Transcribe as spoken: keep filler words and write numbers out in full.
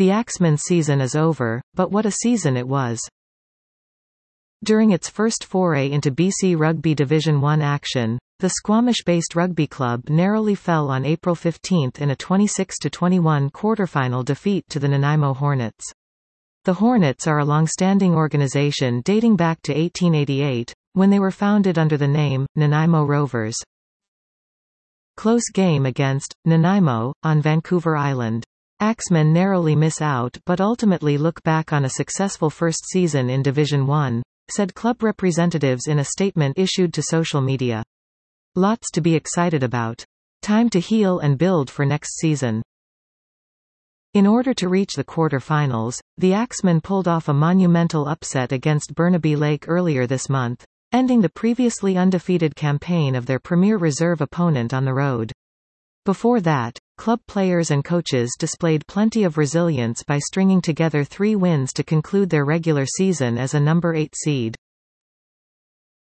The Axemen's season is over, but what a season it was. During its first foray into B C Rugby Division one action, the Squamish-based rugby club narrowly fell on April fifteenth in a twenty-six to twenty-one quarter-final defeat to the Nanaimo Hornets. The Hornets are a long-standing organization dating back to eighteen eighty-eight, when they were founded under the name, Nanaimo Rovers. Close game against Nanaimo, on Vancouver Island. Axemen narrowly miss out but ultimately look back on a successful first season in Division one, said club representatives in a statement issued to social media. Lots to be excited about. Time to heal and build for next season. In order to reach the quarter-finals, the Axemen pulled off a monumental upset against Burnaby Lake earlier this month, ending the previously undefeated campaign of their premier reserve opponent on the road. Before that, club players and coaches displayed plenty of resilience by stringing together three wins to conclude their regular season as a number eight seed.